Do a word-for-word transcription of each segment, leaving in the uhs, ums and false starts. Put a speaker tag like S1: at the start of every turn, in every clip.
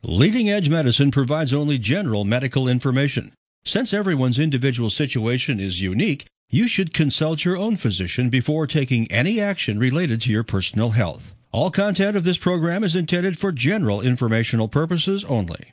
S1: Leading Edge Medicine provides only general medical information. Since everyone's individual situation is unique, you should consult your own physician before taking any action related to your personal health. All content of this program is intended for general informational purposes only.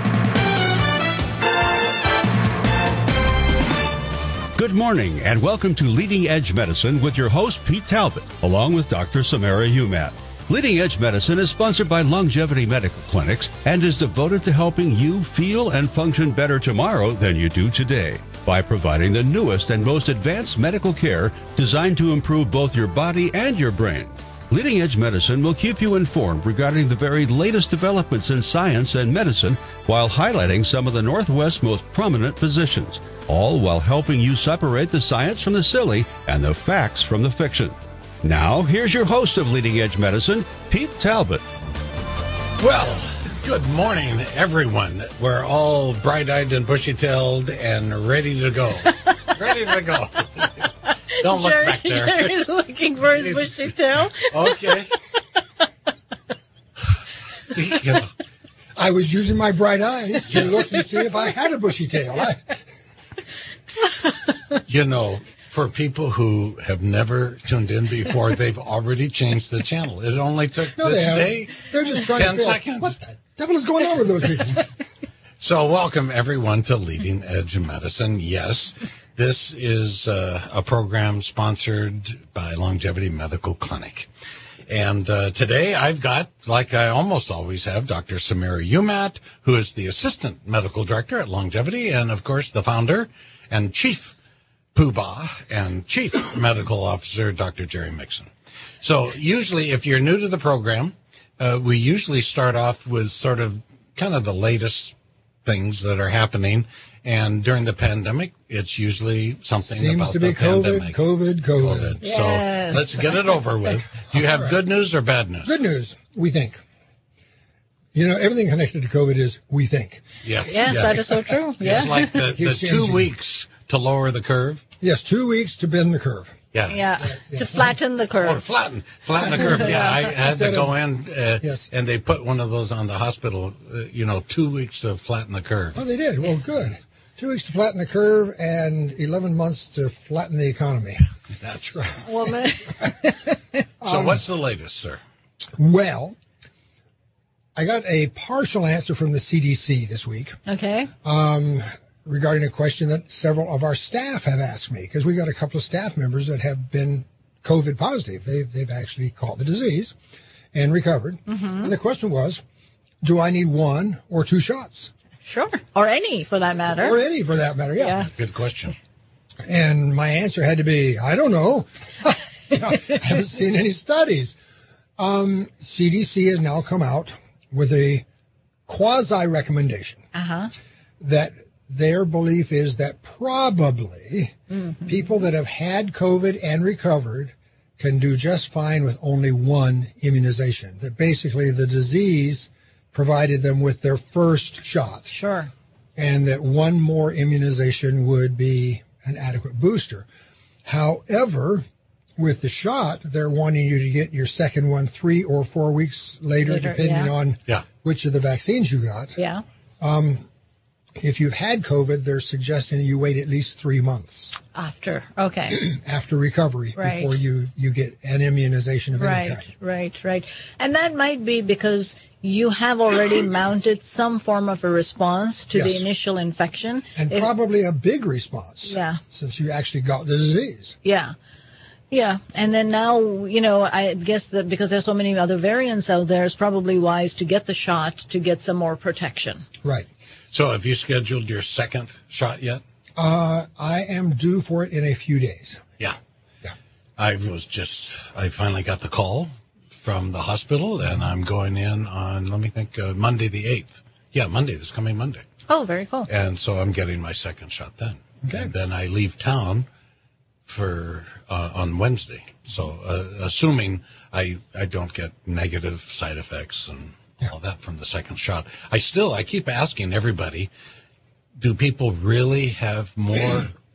S1: Good morning and welcome to Leading Edge Medicine with your host Pete Talbot, along with Doctor Samara Umat. Leading Edge Medicine is sponsored by Longevity Medical Clinics and is devoted to helping you feel and function better tomorrow than you do today by providing the newest and most advanced medical care designed to improve both your body and your brain. Leading Edge Medicine will keep you informed regarding the very latest developments in science and medicine while highlighting some of the Northwest's most prominent physicians, all while helping you separate the science from the silly and the facts from the fiction. Now, here's your host of Leading Edge Medicine, Pete Talbot.
S2: Well, good morning, everyone. We're all bright-eyed and bushy-tailed and ready to go. Ready to go. Don't look
S3: Jerry,
S2: back there.
S3: Jerry's looking for his bushy tail.
S2: Okay. You know,
S4: I was using my bright eyes to look and see if I had a bushy tail. I...
S2: you know, for people who have never tuned in before, they've already changed the channel. It only took
S4: No,
S2: this
S4: they
S2: day
S4: haven't. They're just trying
S2: ten
S4: to feel,
S2: seconds.
S4: What the devil is going on with those people?
S2: So welcome, everyone, to Leading Edge Medicine. Yes, this is uh, a program sponsored by Longevity Medical Clinic. And uh, today I've got, like I almost always have, Doctor Samara Umat, who is the Assistant Medical Director at Longevity and, of course, the founder and Chief Poobah and Chief Medical Officer, Doctor Jerry Mixon. So usually, if you're new to the program, uh, we usually start off with sort of kind of the latest things that are happening. And during the pandemic, it's usually something
S4: Seems
S2: about
S4: to
S2: the
S4: be COVID,
S2: pandemic.
S4: COVID, COVID,
S2: COVID.
S3: Yes.
S2: So let's get it over with. Do you have
S4: All right.
S2: good news or bad news?
S4: Good news, we think. You know, everything connected to COVID is we think.
S2: Yes.
S3: Yes,
S2: Yeah.
S3: that is so true.
S2: It's
S3: Yeah.
S2: like the, the
S4: Keeps
S2: two
S4: changing.
S2: weeks to lower the curve.
S4: Yes, two weeks to bend the curve.
S2: Yeah.
S3: Yeah.
S4: Yeah.
S3: To flatten the
S2: Or
S3: curve.
S2: flatten, flatten the curve. Yeah, I had to
S4: Instead
S2: go
S4: of-
S2: in, uh,
S4: Yes.
S2: and they put one of those on the hospital. Uh, you know, two weeks to flatten the curve.
S4: Oh, they did. Well, good. Two weeks to flatten the curve and eleven months to flatten the economy.
S2: That's right.
S3: Woman.
S2: So, what's the latest, sir?
S4: Well, I got a partial answer from the C D C this week
S3: Okay.
S4: regarding a question that several of our staff have asked me, because we got a couple of staff members that have been COVID positive. They've, they've actually caught the disease and recovered. And the question was, do I need one or two shots?
S3: Sure. Or any, for that matter.
S4: Or any, for that matter, yeah.
S3: Yeah.
S2: Good question.
S4: And my answer had to be, I don't know. You know, I haven't seen any studies. Um, C D C has now come out with a quasi recommendation
S3: Uh-huh.
S4: that their belief is that probably
S3: Mm-hmm.
S4: people that have had COVID and recovered can do just fine with only one immunization. That basically the disease provided them with their first shot,
S3: Sure.
S4: and that one more immunization would be an adequate booster. However, with the shot, they're wanting you to get your second one three or four weeks later,
S3: Later,
S4: depending
S3: yeah.
S4: on
S2: Yeah.
S4: which of the vaccines you got.
S3: Yeah.
S4: If you've had COVID, they're suggesting you wait at least three months
S3: After. Okay.
S4: after recovery
S3: Right.
S4: before you, you get an immunization of any
S3: Right,
S4: kind.
S3: right, right. And that might be because you have already mounted some form of a response to
S4: Yes.
S3: the initial infection.
S4: And
S3: If-
S4: probably a big response.
S3: Yeah.
S4: Since you actually got the disease.
S3: Yeah. Yeah. And then now, you know, I guess that because there's so many other variants out there, it's probably wise to get the shot to get some more protection.
S4: Right.
S2: So, have you scheduled your second shot yet?
S4: Uh, I am due for it in a few days.
S2: Yeah.
S4: Yeah.
S2: I was just, I finally got the call from the hospital, and I'm going in on, let me think, uh, Monday the eighth. Yeah, Monday, this coming Monday.
S3: Oh, very cool.
S2: And so I'm getting my second shot then.
S4: Okay.
S2: And then I leave town for, uh, on Wednesday. So, uh, assuming I, I don't get negative side effects and all that from the second shot. I still, I keep asking everybody, do people really have more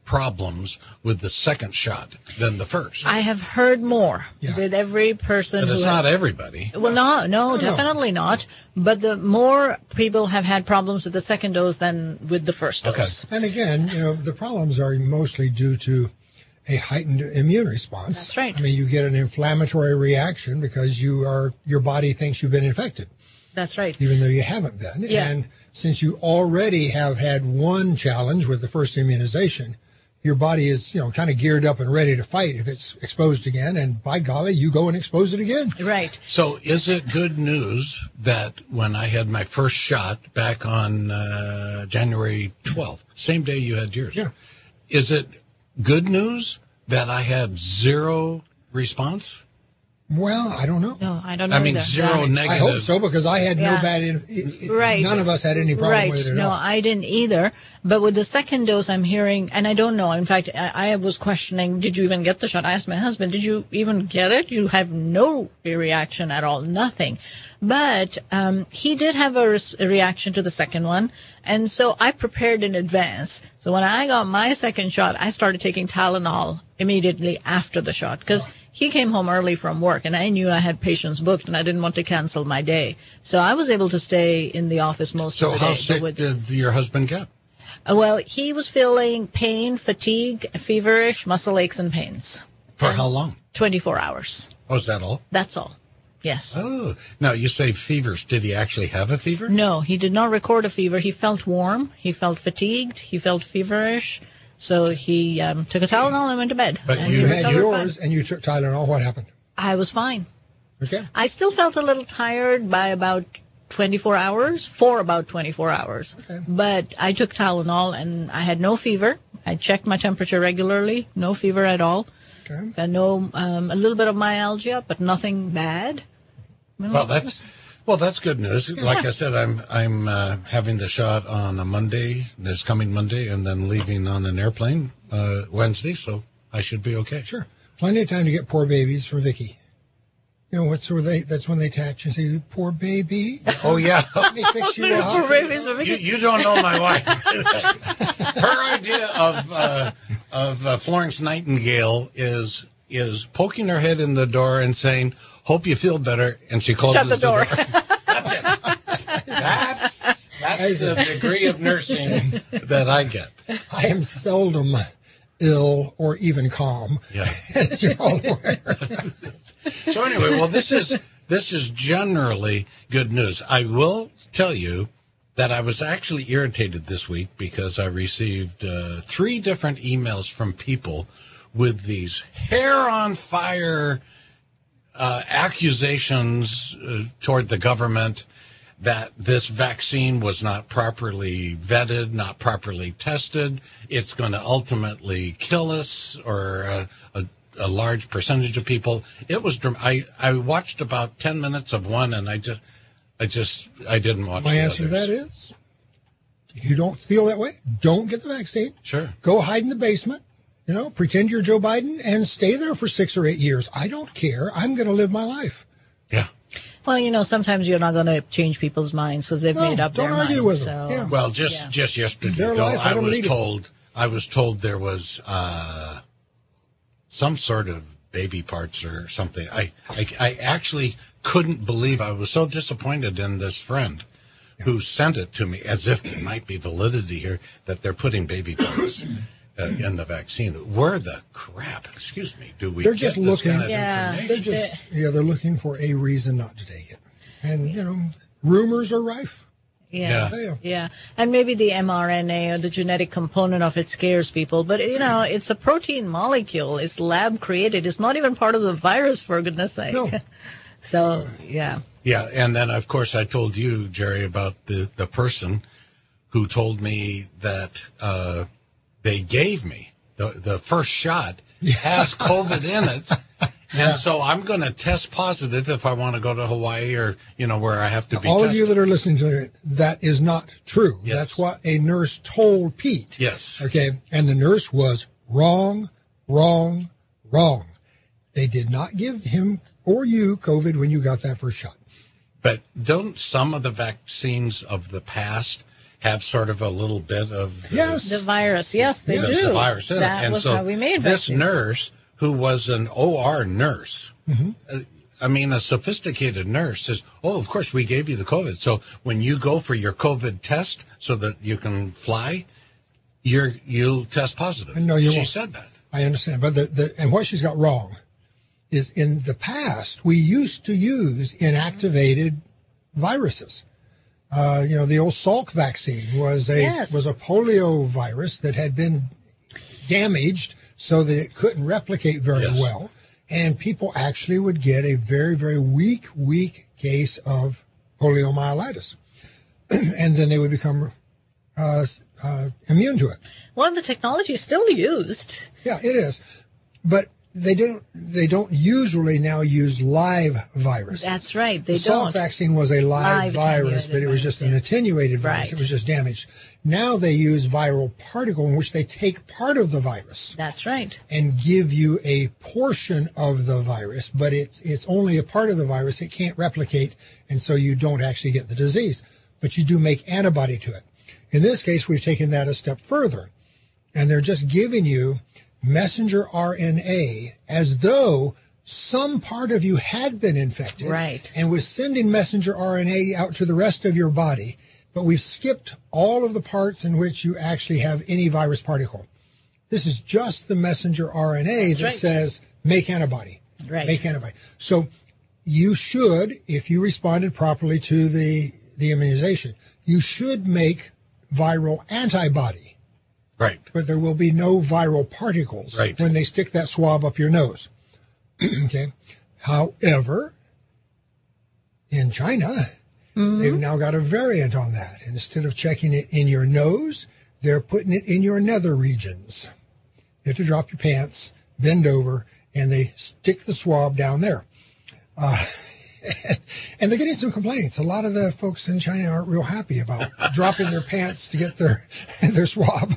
S2: problems with the second shot than the first.
S3: I have heard more
S4: Yeah.
S3: with every person
S2: But
S3: who
S2: it's
S3: has-
S2: not everybody.
S3: Well, no, no,
S4: no.
S3: definitely not. But the more people have had problems with the second dose than with the first dose.
S2: Okay.
S4: And again, you know, the problems are mostly due to a heightened immune response.
S3: That's right.
S4: I mean, you get an inflammatory reaction because you are your body thinks you've been infected,
S3: That's right.
S4: even though you haven't been.
S3: Yeah.
S4: And since you already have had one challenge with the first immunization, your body is, you know, kind of geared up and ready to fight if it's exposed again. And by golly, you go and expose it again.
S3: Right.
S2: So is it good news that when I had my first shot back on uh, January twelfth, same day you had yours,
S4: Yeah.
S2: is it good news that I had zero response?
S4: Well, I don't know.
S3: No, I don't know.
S2: I mean,
S3: either.
S2: zero
S3: Yeah.
S2: negative.
S4: I hope so because I had no
S3: Yeah.
S4: bad. In, it,
S3: Right.
S4: None of us had any problem
S3: Right.
S4: with it at
S3: No,
S4: all.
S3: I didn't either. But with the second dose, I'm hearing, and I don't know. In fact, I, I was questioning, did you even get the shot? I asked my husband, did you even get it? You have no reaction at all, nothing. But um, he did have a, res- a reaction to the second one. And so I prepared in advance. So when I got my second shot, I started taking Tylenol immediately after the shot because he came home early from work and I knew I had patients booked and I didn't want to cancel my day. So I was able to stay in the office most
S2: So
S3: of the day.
S2: how
S3: But
S2: sick
S3: with-
S2: did your husband get?
S3: uh, Well, he was feeling pain, fatigue, feverish, muscle aches and pains.
S2: For how long?
S3: twenty-four hours.
S2: Oh, is that all?
S3: That's all. Yes.
S2: Oh, now you say fevers. Did he actually have a fever?
S3: No, he did not record a fever. He felt warm. He felt fatigued. He felt feverish. So he um, took a Tylenol and went to bed.
S2: But
S3: And
S2: you
S3: he
S4: You had
S3: recovered
S4: yours
S3: fine.
S4: and you took Tylenol. What happened?
S3: I was fine.
S4: Okay.
S3: I still felt a little tired by about twenty-four hours, for about twenty-four hours.
S4: Okay.
S3: But I took Tylenol and I had no fever. I checked my temperature regularly, no fever at all.
S4: Okay.
S3: And no, um, a little bit of myalgia, but nothing bad.
S2: Well, that's well, that's good news. Like I said, I'm I'm uh, having the shot on a Monday, this coming Monday, and then leaving on an airplane uh, Wednesday. So I should be okay.
S4: Sure. Plenty of time to get poor babies from Vicky. You know, what's where they, that's when they attach and say, poor baby.
S2: Oh yeah.
S4: Let me fix you
S3: Poor
S4: up.
S3: babies.
S2: You, you don't know my wife. Her idea of uh, of uh, Florence Nightingale is is poking her head in the door and saying, "Hope you feel better," and she closes
S3: Shut the door.
S2: That's it. That's that's the degree of nursing that I get.
S4: I am seldom ill or even calm,
S2: Yeah.
S4: as you're all aware.
S2: So anyway, well, this is this is generally good news. I will tell you that I was actually irritated this week because I received uh, three different emails from people with these hair on fire uh, accusations uh, toward the government that this vaccine was not properly vetted, not properly tested. It's going to ultimately kill us or uh, a, a large percentage of people. It was, dram- I, I watched about ten minutes of one and I just, I just, I didn't watch
S4: My
S2: the
S4: answer to
S2: others.
S4: that is, if you don't feel that way, don't get the vaccine.
S2: Sure.
S4: Go hide in the basement. You know, pretend you're Joe Biden and stay there for six or eight years. I don't care. I'm going to live my life.
S2: Yeah.
S3: Well, you know, sometimes you're not going to change people's minds because they've
S4: No,
S3: made up
S4: don't
S3: their
S4: argue
S3: minds.
S4: with them.
S3: So.
S4: Yeah.
S2: Well, just
S3: Yeah.
S2: just yesterday,
S4: Their
S2: though,
S4: life, I
S2: I
S4: don't
S2: was
S4: need it.
S2: told I was told there was uh, some sort of baby parts or something. I, I I actually couldn't believe. I was so disappointed in this friend who sent it to me, as if there might be validity here that they're putting baby parts uh, in the vaccine. Where the crap? Excuse me. Do we?
S4: They're
S2: get
S4: just
S2: this
S4: looking-
S2: kind of
S3: Yeah.
S2: information?
S4: They're just, yeah, they're looking for a reason not to take it. And, you know, rumors are rife.
S3: Yeah.
S4: Yeah.
S3: Yeah. And maybe the mRNA or the genetic component of it scares people. But, you know, it's a protein molecule. It's lab created. It's not even part of the virus, for goodness sake.
S4: No.
S3: So, yeah.
S2: Yeah, and then of course I told you, Jerry, about the the person who told me that uh, they gave me the the first shot has COVID in it, and so I'm going to test positive if I want to go to Hawaii or you know where I have to be.
S4: All
S2: tested.
S4: of you that are listening to it, that is not true.
S2: Yes.
S4: That's what a nurse told Pete.
S2: Yes.
S4: Okay. And the nurse was wrong, wrong, wrong. They did not give him or you COVID when you got that first shot.
S2: But don't some of the vaccines of the past have sort of a little bit of the,
S4: Yes.
S3: The virus. Yes, they
S2: the,
S3: do.
S2: the virus in it.
S3: That
S2: And
S3: was
S2: so
S3: how we made
S2: this
S3: vaccines.
S2: nurse, who was an O R nurse,
S4: Mm-hmm.
S2: uh, I mean, a sophisticated nurse says, oh, of course, we gave you the COVID. So when you go for your COVID test so that you can fly, you're, you'll test positive.
S4: No, you
S2: she
S4: won't.
S2: said that.
S4: I understand. But the, the, and what she's got wrong is in the past, we used to use inactivated viruses. Uh, you know, the old Salk vaccine was a,
S3: Yes.
S4: was a polio virus that had been damaged so that it couldn't replicate very
S2: Yes.
S4: well. And people actually would get a very, very weak, weak case of poliomyelitis. And then they would become uh, uh, immune to it.
S3: Well, the technology is still used.
S4: Yeah, it is. But they don't they don't usually now use live viruses.
S3: That's right. They
S4: the Salk
S3: don't.
S4: vaccine was a live,
S3: Live
S4: virus,
S3: attenuated
S4: but it was just an
S3: virus,
S4: attenuated virus.
S3: Right.
S4: It was just damaged. Now they use viral particle in which they take part of the virus
S3: That's right.
S4: and give you a portion of the virus, but it's it's only a part of the virus. It can't replicate, and so you don't actually get the disease. But you do make antibody to it. In this case, we've taken that a step further, and they're just giving you messenger R N A as though some part of you had been infected
S3: Right.
S4: and was sending messenger R N A out to the rest of your body, but we've skipped all of the parts in which you actually have any virus particle. This is just the messenger R N A
S3: That's
S4: that
S3: right.
S4: says make antibody.
S3: Right.
S4: Make antibody. So you should, if you responded properly to the, the immunization, you should make viral antibody.
S2: Right.
S4: But there will be no viral particles
S2: Right.
S4: when they stick that swab up your nose. Okay. However, in China, they've now got a variant on that. And instead of checking it in your nose, they're putting it in your nether regions. You have to drop your pants, bend over, and they stick the swab down there. Uh, and they're getting some complaints. A lot of the folks in China aren't real happy about dropping their pants to get their their swab.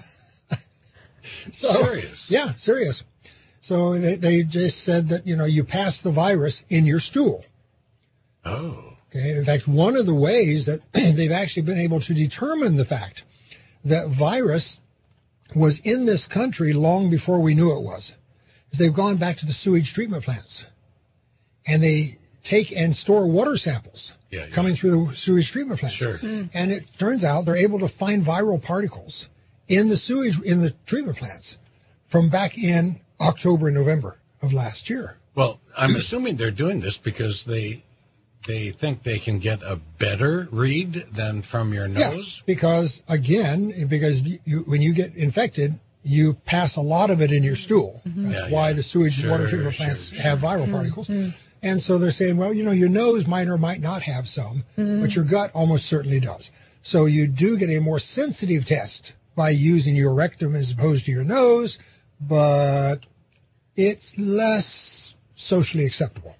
S4: So,
S2: Serious?
S4: Yeah, serious. So they, they just said that, you know, you pass the virus in your stool.
S2: Oh.
S4: Okay. In fact, one of the ways that they've actually been able to determine the fact that virus was in this country long before we knew it was is they've gone back to the sewage treatment plants and they take and store water samples
S2: Yeah, yeah.
S4: coming through the sewage treatment plants.
S2: Sure.
S4: And it turns out they're able to find viral particles in the sewage, in the treatment plants from back in October and November of last year.
S2: Well, I'm assuming they're doing this because they they think they can get a better read than from your nose.
S4: Yeah, because again, because you, when you get infected, you pass a lot of it in your stool. That's
S2: Yeah,
S4: why
S2: yeah.
S4: the sewage
S2: Sure,
S4: water treatment plants
S2: sure,
S4: have viral particles. And so they're saying, well, you know, your nose might or might not have some, but your gut almost certainly does. So you do get a more sensitive test by using your rectum as opposed to your nose, but it's less socially acceptable.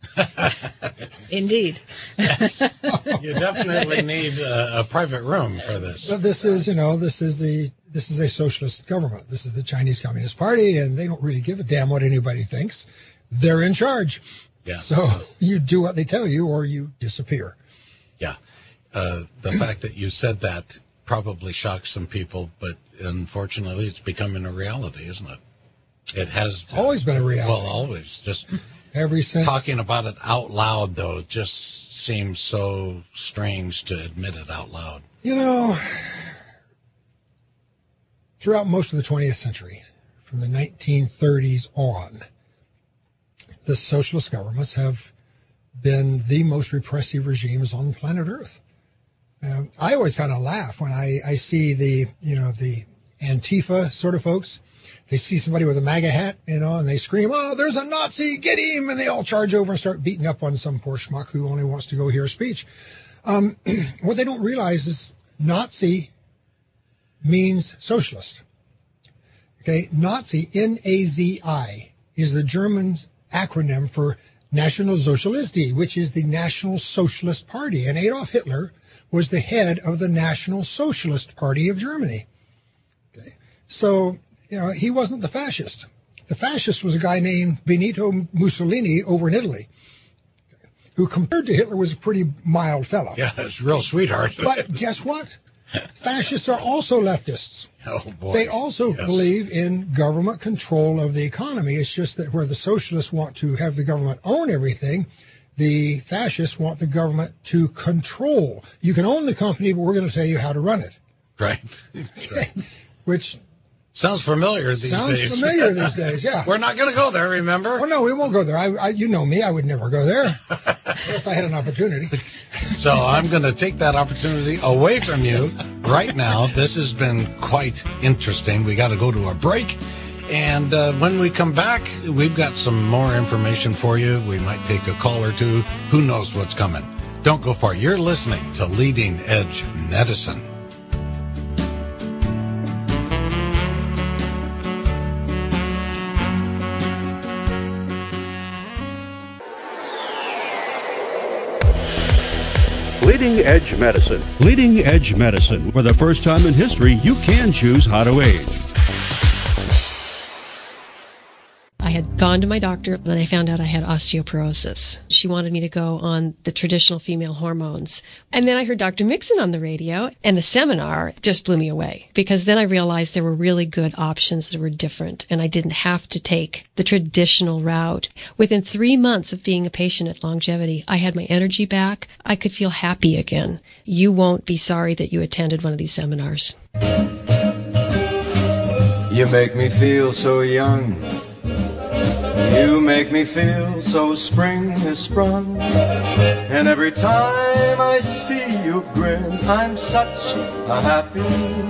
S3: Indeed.
S2: You definitely need a, a private room for this.
S4: But this is, you know, this is the this is a socialist government. This is the Chinese Communist Party, and they don't really give a damn what anybody thinks. They're in charge.
S2: Yeah.
S4: So you do what they tell you, or you disappear.
S2: Yeah. Uh, the fact that you said that probably shocks some people, but unfortunately it's becoming a reality, isn't it? It has
S4: It's always been a reality.
S2: Well, always. Just
S4: Ever since
S2: talking about it out loud, though, just seems so strange to admit it out loud.
S4: You know, throughout most of the twentieth century, from the nineteen thirties on, the socialist governments have been the most repressive regimes on planet Earth. Um, I always kind of laugh when I, I see the, you know, the Antifa sort of folks. They see somebody with a MAGA hat, you know, and they scream, oh, there's a Nazi, get him. And they all charge over and start beating up on some poor schmuck who only wants to go hear a speech. Um, what they don't realize is Nazi means socialist. Okay. Nazi, N A Z I, is the German acronym for Nationalsozialistie, which is the National Socialist Party. And Adolf Hitler was the head of the National Socialist Party of Germany. Okay. So, you know, he wasn't the fascist. The fascist was a guy named Benito Mussolini over in Italy, who compared to Hitler was a pretty mild fellow.
S2: Yeah, it's a real sweetheart.
S4: But guess what? Fascists are also leftists.
S2: Oh, boy.
S4: They also
S2: Yes.
S4: believe in government control of the economy. It's just that where the socialists want to have the government own everything, the fascists want the government to control. You can own the company, but we're going to tell you how to run it.
S2: Right.
S4: Which
S2: Sounds familiar these
S4: sounds
S2: days.
S4: familiar these days, yeah.
S2: We're not going to go there, remember?
S4: Oh, no, we won't go there. I, I, you know me, I would never go there unless I had an opportunity.
S2: So I'm going to take that opportunity away from you right now. This has been quite interesting. We got to go to a break. And uh, when we come back, we've got some more information for you. We might take a call or two. Who knows what's coming? Don't go far. You're listening to Leading Edge Medicine.
S1: Leading Edge Medicine. Leading Edge Medicine. For the first time in history, you can choose how to age.
S5: I had gone to my doctor, and I found out I had osteoporosis. She wanted me to go on the traditional female hormones. And then I heard Doctor Mixon on the radio, and the seminar just blew me away, because then I realized there were really good options that were different, and I didn't have to take the traditional route. Within three months of being a patient at Longevity, I had my energy back. I could feel happy again. You won't be sorry that you attended one of these seminars.
S6: You make me feel so young. You make me feel so spring has sprung. And every time I see you grin, I'm such a happy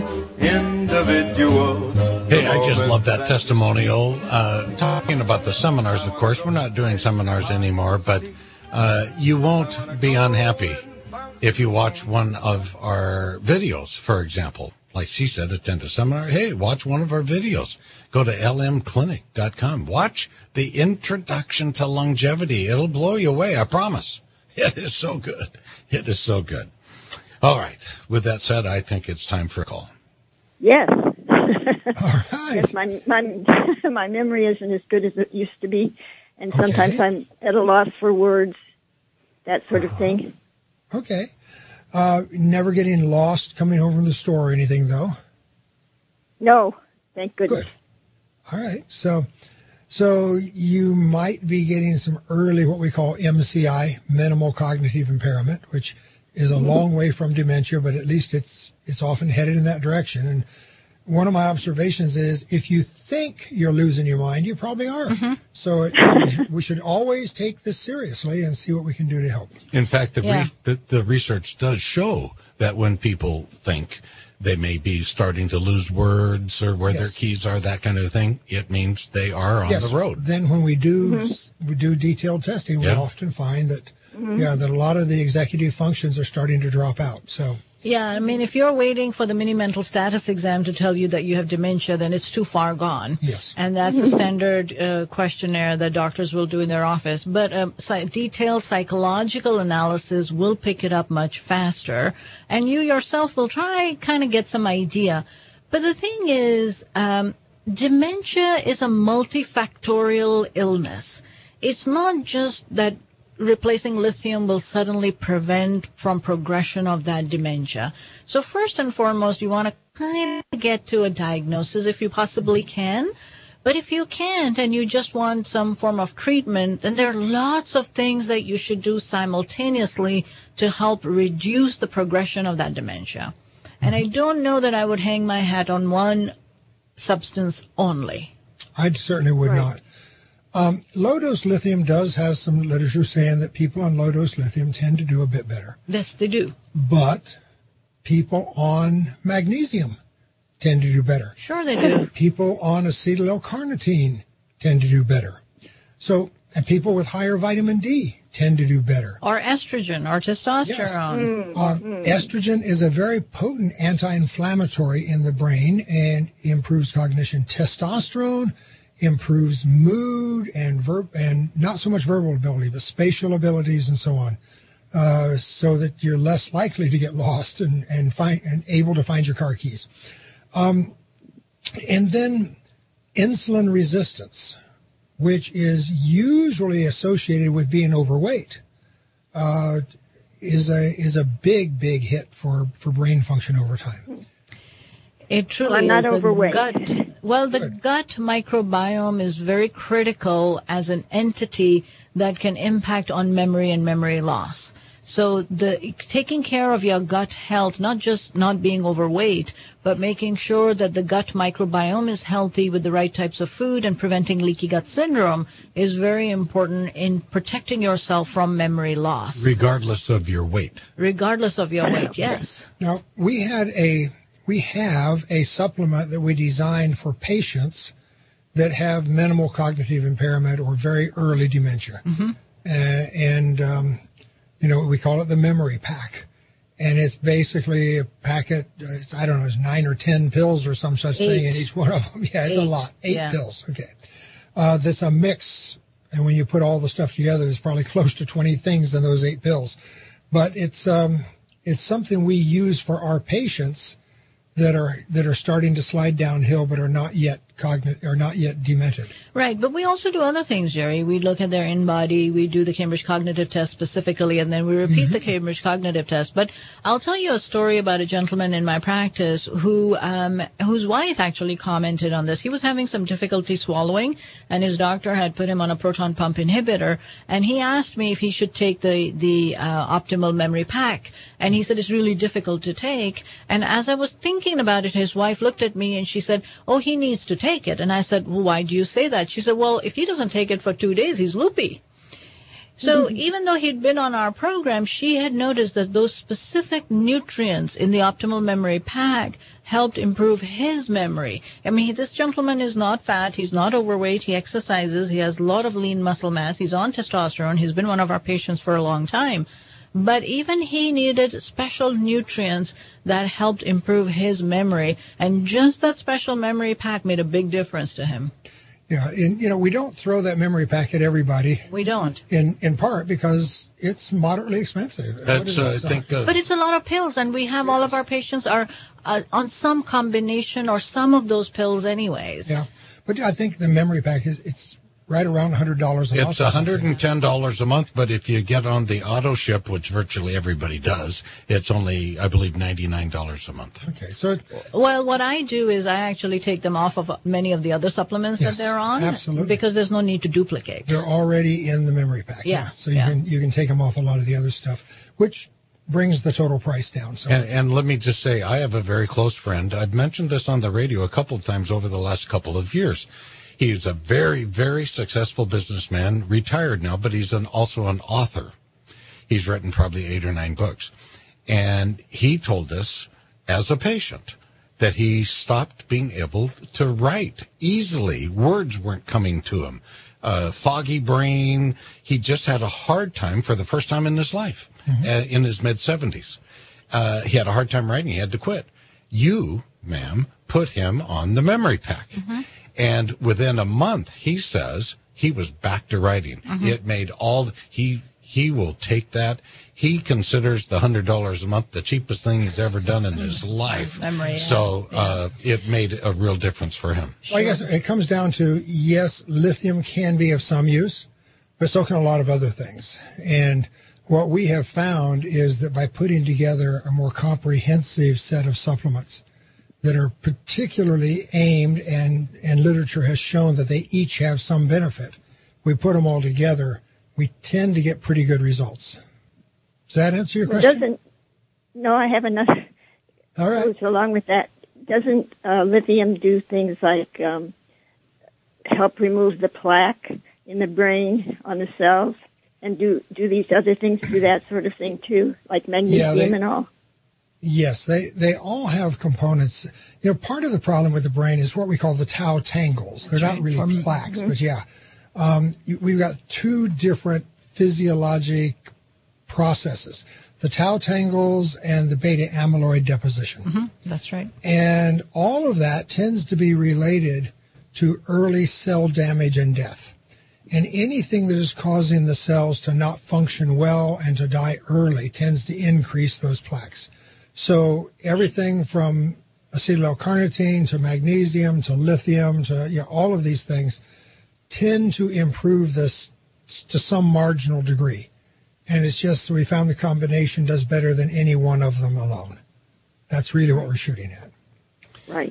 S6: individual.
S2: Hey, I just love that testimonial. Uh, talking about the seminars, of course, we're not doing seminars anymore, but uh, you won't be unhappy if you watch one of our videos, for example. Like she said, attend a seminar. Hey, watch one of our videos. Go to L M clinic dot com. Watch the introduction to longevity. It'll blow you away, I promise. It is so good. It is so good. All right. With that said, I think it's time for a call.
S7: Yes.
S4: All right.
S7: Yes, my, my, my memory isn't as good as it used to be, and sometimes
S4: Okay.
S7: I'm at a loss for words, that sort of thing.
S4: Okay. Uh, never getting lost coming home from the store or anything, though.
S7: No, thank goodness.
S4: Good. All right. So, so you might be getting some early, what we call M C I, minimal cognitive impairment, which is a long way from dementia, but at least it's, it's often headed in that direction. And one of my observations is if you think you're losing your mind, you probably are.
S3: Mm-hmm.
S4: So it, we should always take this seriously and see what we can do to help.
S2: In fact, the,
S3: Yeah.
S2: re- the, the research does show that when people think they may be starting to lose words or where their
S4: Yes.
S2: keys are, that kind of thing, it means they are on
S4: Yes.
S2: the road.
S4: Then when we do we do detailed testing, we
S2: Yeah.
S4: often find that yeah that a lot of the executive functions are starting to drop out. So
S3: Yeah, I mean, if you're waiting for the mini mental status exam to tell you that you have dementia, then it's too far gone.
S4: Yes.
S3: And that's a standard uh, questionnaire that doctors will do in their office. But um, psy- detailed psychological analysis will pick it up much faster. And you yourself will try kind of get some idea. But the thing is, um, dementia is a multifactorial illness. It's not just that replacing lithium will suddenly prevent from progression of that dementia. So first and foremost, you want to kind of get to a diagnosis if you possibly can. But if you can't and you just want some form of treatment, then there are lots of things that you should do simultaneously to help reduce the progression of that dementia. And I don't know that I would hang my hat on one substance only.
S4: I certainly would
S7: Right.
S4: not. Um, low-dose lithium does have some literature saying that people on low-dose lithium tend to do a bit better.
S3: Yes, they do.
S4: But people on magnesium tend to do better.
S3: Sure they do.
S4: People on acetyl L-carnitine tend to do better. So, and people with higher vitamin D tend to do better.
S3: Or estrogen or testosterone.
S4: Um, estrogen is a very potent anti-inflammatory in the brain and improves cognition. Testosterone improves mood and verb and not so much verbal ability, but spatial abilities and so on, uh, so that you're less likely to get lost and and find and able to find your car keys. Um, and then insulin resistance, which is usually associated with being overweight. Uh, is a is a big, big hit for, for brain function over time.
S3: It truly
S7: well, I'm not
S3: is.
S7: overweight.
S3: The gut, well, the
S4: Good.
S3: gut microbiome is very critical as an entity that can impact on memory and memory loss. So the taking care of your gut health, not just not being overweight, but making sure that the gut microbiome is healthy with the right types of food and preventing leaky gut syndrome is very important in protecting yourself from memory loss.
S2: Regardless of your weight.
S3: Regardless of your weight, yes.
S4: Now, we had a we have a supplement that we designed for patients that have minimal cognitive impairment or very early dementia. Mm-hmm. Uh, and, um, you know, we call it the memory pack. And it's basically a packet, uh, it's, I don't know, it's nine or ten pills or some such
S3: Eight.
S4: thing in each one of them. Yeah, it's
S3: Eight.
S4: a lot. Eight
S3: Yeah.
S4: pills. Okay. Uh, that's a mix. And when you put all the stuff together, there's probably close to twenty things in those eight pills. But it's, um, it's something we use for our patients that are that are starting to slide downhill but are not yet cognit are not yet demented.
S3: Right, but we also do other things, Jerry. We look at their in-body, we do the Cambridge Cognitive Test specifically, and then we repeat mm-hmm. the Cambridge Cognitive Test. But I'll tell you a story about a gentleman in my practice who, um, whose wife actually commented on this. He was having some difficulty swallowing, and his doctor had put him on a proton pump inhibitor, and he asked me if he should take the, the uh, optimal memory pack. And he said it's really difficult to take. And as I was thinking about it, his wife looked at me and she said, oh, he needs to take it. And I said, well, why do you say that? She said, well, if he doesn't take it for two days, he's loopy. So mm-hmm. even though he'd been on our program, she had noticed that those specific nutrients in the optimal memory pack helped improve his memory. I mean, this gentleman is not fat. He's not overweight. He exercises. He has a lot of lean muscle mass. He's on testosterone. He's been one of our patients for a long time. But even he needed special nutrients that helped improve his memory. And just that special memory pack made a big difference to him.
S4: Yeah, and, you know, we don't throw that memory pack at everybody.
S3: We don't.
S4: In in part because it's moderately expensive.
S2: That's, uh, I think, uh,
S3: but it's a lot of pills, and we have yes. all of our patients are uh, on some combination or some of those pills anyways.
S4: Yeah, but I think the memory pack is, it's right around one hundred dollars a month.
S2: It's one hundred ten dollars a month, but if you get on the auto ship, which virtually everybody does, it's only, I believe, ninety-nine dollars a month.
S4: Okay, so... It,
S3: well, what I do is I actually take them off of many of the other supplements
S4: yes,
S3: that they're on.
S4: Absolutely.
S3: Because there's no need to duplicate.
S4: They're already in the memory pack.
S3: Yeah.
S4: yeah. So you,
S3: yeah.
S4: can, you can take them off a lot of the other stuff, which brings the total price down. So.
S2: And, and let me just say, I have a very close friend. I've mentioned this on the radio a couple of times over the last couple of years. He's a very, very successful businessman, retired now, but he's an, also an author. He's written probably eight or nine books. And he told us, as a patient, that he stopped being able to write easily. Words weren't coming to him. Uh, foggy brain. He just had a hard time for the first time in his life, mm-hmm. uh, in his mid-seventies. Uh, he had a hard time writing. He had to quit. You, ma'am, put him on the memory pack. Mm-hmm. And within a month, he says, he was back to writing. Mm-hmm. It made all, he, he will take that. He considers the one hundred dollars a month the cheapest thing he's ever done in his life.
S3: Memory, yeah.
S2: So, uh, it made a real difference for him.
S4: Well, I guess it comes down to, yes, lithium can be of some use, but so can a lot of other things. And what we have found is that by putting together a more comprehensive set of supplements that are particularly aimed, and, and literature has shown that they each have some benefit, we put them all together, we tend to get pretty good results. Does that answer your question?
S7: Doesn't, no, I have another.
S4: All right.
S7: Goes along with that. Doesn't uh, lithium do things like um, help remove the plaque in the brain on the cells? And do, do these other things do that sort of thing too, like magnesium yeah, they, and all?
S4: Yes, they, they all have components. You know, part of the problem with the brain is what we call the tau tangles. They're not really From, plaques, mm-hmm. but yeah. Um, we've got two different physiologic processes, the tau tangles and the beta amyloid deposition.
S3: Mm-hmm. That's right.
S4: And all of that tends to be related to early cell damage and death. And anything that is causing the cells to not function well and to die early tends to increase those plaques. So everything from acetyl-L-carnitine to magnesium to lithium to you know, all of these things tend to improve this to some marginal degree. And it's just we found the combination does better than any one of them alone. That's really what we're shooting at.
S7: Right.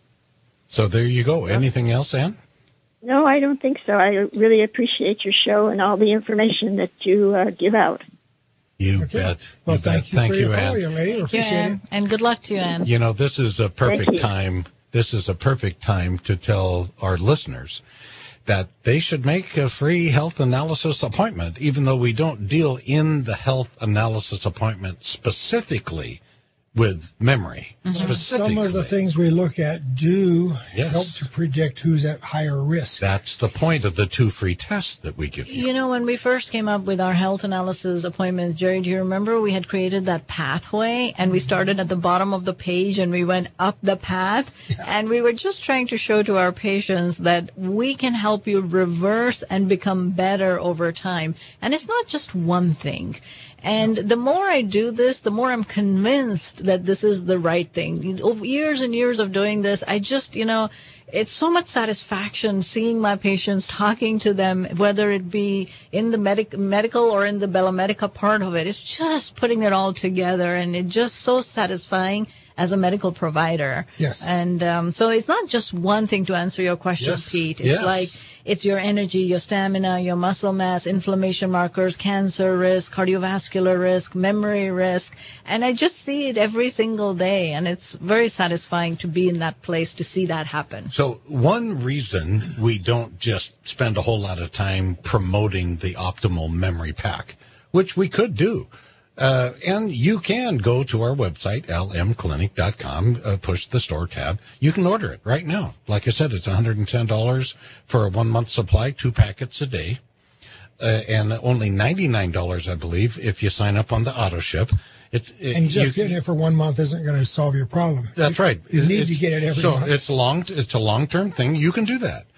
S2: So there you go. Anything else, Ann?
S7: No, I don't think so. I really appreciate your show and all the information that you uh, give out.
S2: You
S4: Okay.
S2: bet.
S4: Well,
S2: you
S4: thank
S2: bet.
S4: you
S2: Thank
S4: for
S2: you,
S4: your
S2: Ann.
S4: call, young lady.
S3: Thank you,
S4: Appreciate
S3: Ann.
S4: it.
S3: And good luck to you, Ann.
S2: You know, this is a
S7: Thank
S2: perfect
S7: you.
S2: time. This is a perfect time to tell our listeners that they should make a free health analysis appointment, even though we don't deal in the health analysis appointment specifically with memory. Specifically.
S4: Some of the things we look at do
S2: Yes.
S4: help to predict who's at higher risk.
S2: That's the point of the two free tests that we give you.
S3: You know, when we first came up with our health analysis appointment, Jerry, do you remember we had created that pathway and we started at the bottom of the page and we went up the path and we were just trying to show to our patients that we can help you reverse and become better over time. And it's not just one thing. And the more I do this, the more I'm convinced that this is the right thing. Over years and years of doing this, I just, you know, it's so much satisfaction seeing my patients, talking to them, whether it be in the medic, medical or in the Bella Medica part of it. It's just putting it all together, and it's just so satisfying as a medical provider.
S4: Yes.
S3: And um, so it's not just one thing to answer your question,
S2: Yes.
S3: Pete. It's
S2: Yes.
S3: like it's your energy, your stamina, your muscle mass, inflammation markers, cancer risk, cardiovascular risk, memory risk. And I just see it every single day. And it's very satisfying to be in that place to see that happen.
S2: So one reason we don't just spend a whole lot of time promoting the optimal memory pack, which we could do, Uh, and you can go to our website, l m clinic dot com, uh, push the store tab. You can order it right now. Like I said, it's one hundred ten dollars for a one-month supply, two packets a day, uh, and only ninety-nine dollars, I believe, if you sign up on the auto ship. It, it,
S4: And just
S2: you-
S4: getting it for one month isn't going to solve your problem.
S2: That's
S4: You-
S2: right.
S4: You need
S2: It's-
S4: to get it every
S2: so
S4: month.
S2: it's long. It's a long-term thing. You can do that.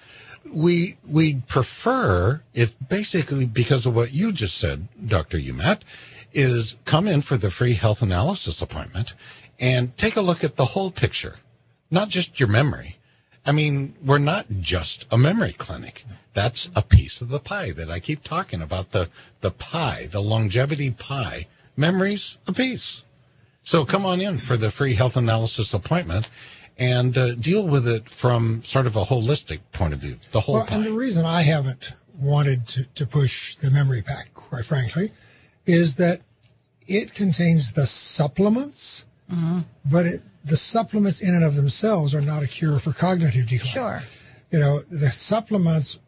S2: We we prefer it basically because of what you just said, Doctor Umat, is come in for the free health analysis appointment and take a look at the whole picture, not just your memory. I mean, we're not just a memory clinic. That's a piece of the pie that I keep talking about, the the pie, the longevity pie. Memory's a piece. So come on in for the free health analysis appointment and uh, deal with it from sort of a holistic point of view, the whole
S4: Well,
S2: pie.
S4: and the reason I haven't wanted to, to push the memory pack, quite frankly, is that it contains the supplements, but it, the supplements in and of themselves are not a cure for cognitive decline.
S3: Sure.
S4: You know, the supplements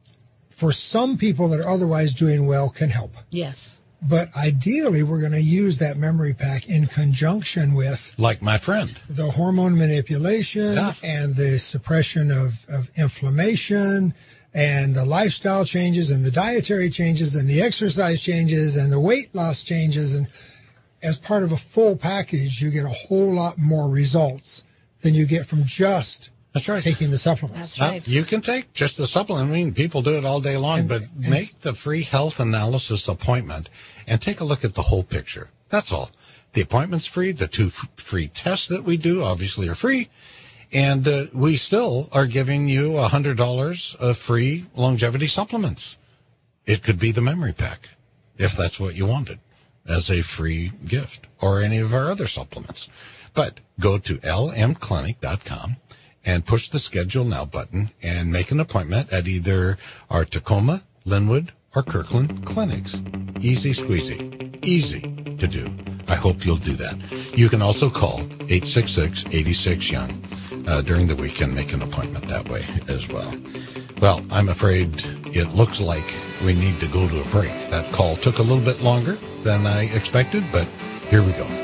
S4: for some people that are otherwise doing well can help.
S3: Yes.
S4: But ideally, we're going to use that memory pack in conjunction with
S2: Like my friend.
S4: the hormone manipulation
S2: Yeah.
S4: and the suppression of, of inflammation and the lifestyle changes and the dietary changes and the exercise changes and the weight loss changes. And as part of a full package, you get a whole lot more results than you get from just
S2: That's right.
S4: taking the supplements.
S3: That's right.
S2: Uh, you can take just the supplement. I mean, people do it all day long,
S4: And-
S2: but
S4: and-
S2: make the free health analysis appointment and take a look at the whole picture. That's all. The appointment's free. The two f- free tests that we do obviously are free. And uh, we still are giving you one hundred dollars of free longevity supplements. It could be the memory pack, if that's what you wanted, as a free gift, or any of our other supplements. But go to l m clinic dot com and push the Schedule Now button and make an appointment at either our Tacoma, Linwood, or Kirkland clinics. Easy squeezy. Easy to do. I hope you'll do that. You can also call eight six six, eight six, young uh, during the week and make an appointment that way as well. Well, I'm afraid it looks like we need to go to a break. That call took a little bit longer than I expected, but here we go.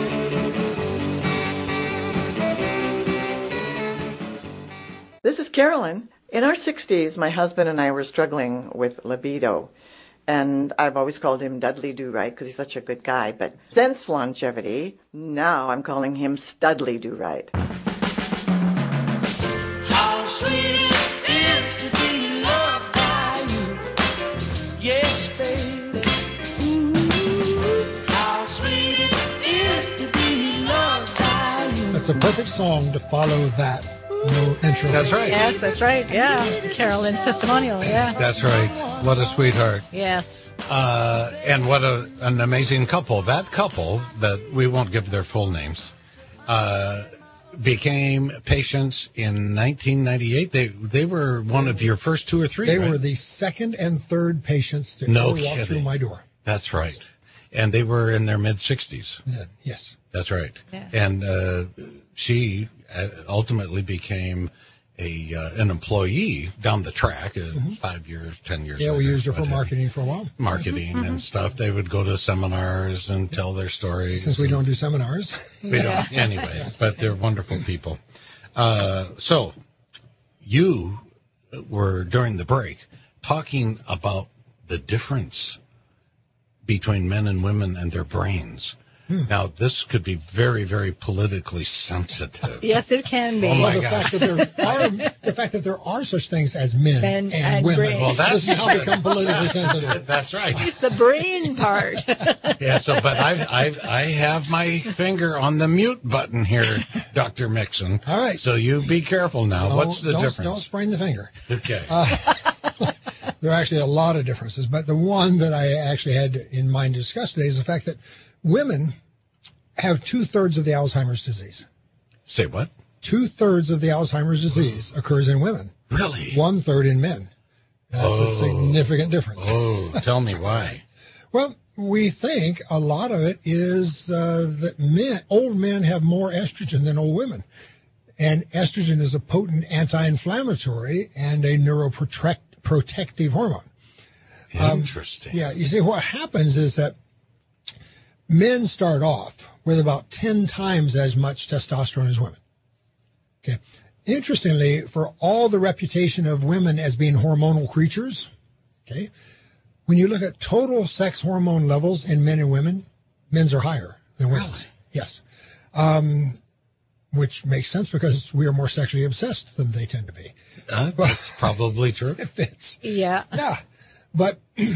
S8: This is Carolyn. In our sixties, my husband and I were struggling with libido. And I've always called him Dudley Do-Right because he's such a good guy. But since longevity, now I'm calling him Studley Do-Right.
S9: How sweet it is to be loved by you. Yes, baby. Ooh, how sweet it is to be loved by you.
S4: That's a perfect song to follow that No intro.
S2: That's right.
S3: Yes, that's right. Yeah. Carolyn's testimonial. Yeah.
S2: That's right. What a sweetheart.
S3: Yes.
S2: Uh, and what a, an amazing couple. That couple, that we won't give their full names, uh, became patients in nineteen ninety-eight. They they were one of your first two or three,
S4: They
S2: right?
S4: were the second and third patients to
S2: No
S4: ever walk
S2: kidding.
S4: through my door.
S2: That's right. And they were in their mid-sixties.
S4: Yeah, yes.
S2: That's right.
S3: Yeah.
S2: And uh, she uh, ultimately became a uh, an employee down the track, uh, five years, ten years
S4: Yeah, we
S2: later,
S4: used her for
S2: whatever.
S4: marketing for a while.
S2: Marketing
S3: Mm-hmm.
S2: and stuff. They would go to seminars and tell their stories.
S4: Since we
S2: and-
S4: don't do seminars.
S2: We don't, anyway, but they're wonderful people. Uh, so you were, during the break, talking about the difference between men and women and their brains.
S4: Hmm.
S2: Now, this could be very, very politically sensitive.
S3: Yes, it can be.
S2: Oh, my
S4: Well, the
S2: God.
S4: fact that there are the fact that there are such things as men
S3: Men
S4: and,
S3: and
S4: women.
S3: brain.
S2: Well, that's-
S4: this is how we become politically sensitive.
S2: That's right.
S3: It's the brain part.
S2: Yeah, so, but I, I, I have my finger on the mute button here, Doctor Mixon.
S4: All right.
S2: So you be careful now.
S4: Don't-
S2: What's the
S4: don't,
S2: difference?
S4: Don't sprain the finger.
S2: Okay.
S4: There are actually a lot of differences, but the one that I actually had in mind to discuss today is the fact that women have two thirds of the Alzheimer's disease.
S2: Say what?
S4: Two thirds of the Alzheimer's disease occurs in women.
S2: Really?
S4: One third in men. That's a significant difference.
S2: Oh, tell me why.
S4: Well, we think a lot of it is uh, that men, old men have more estrogen than old women. And estrogen is a potent anti-inflammatory and a neuroprotective hormone.
S2: Interesting.
S4: Yeah, you see, what happens is that men start off with about ten times as much testosterone as women. Okay. Interestingly, for all the reputation of women as being hormonal creatures, okay, when you look at total sex hormone levels in men and women, men's are higher than women's. Yes. Um, which makes sense because we are more sexually obsessed than they tend to be.
S2: Uh, that's probably true.
S4: It fits.
S3: Yeah.
S4: Yeah. But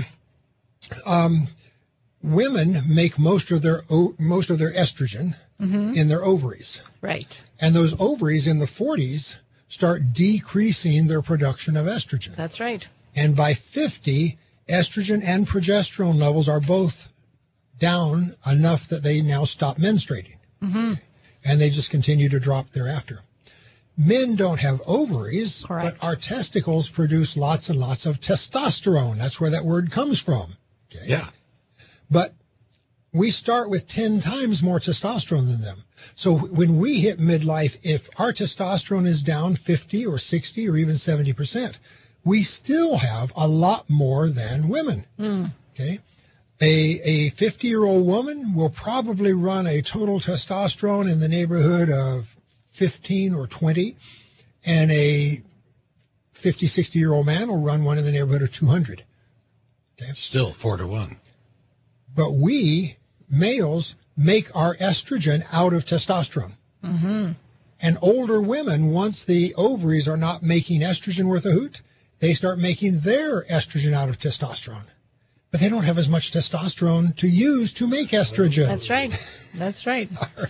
S4: um, women make most of their o- most of their estrogen in their ovaries.
S3: Right.
S4: And those ovaries in the forties start decreasing their production of estrogen.
S3: That's right.
S4: And by fifty, estrogen and progesterone levels are both down enough that they now stop menstruating.
S3: Mm-hmm.
S4: And they just continue to drop thereafter. Men don't have ovaries,
S3: Correct.
S4: but our testicles produce lots and lots of testosterone. That's where that word comes from. Okay?
S2: Yeah.
S4: But we start with ten times more testosterone than them. So when we hit midlife, if our testosterone is down fifty or sixty or even seventy percent, we still have a lot more than women.
S3: Mm.
S4: Okay. A, a fifty year old woman will probably run a total testosterone in the neighborhood of fifteen or twenty, and a fifty, sixty year old man will run one in the neighborhood of two hundred. Okay.
S2: Still four to one.
S4: But we males make our estrogen out of testosterone.
S3: Mm-hmm.
S4: And older women, once the ovaries are not making estrogen worth a hoot, they start making their estrogen out of testosterone. But they don't have as much testosterone to use to make estrogen.
S3: That's right. That's right.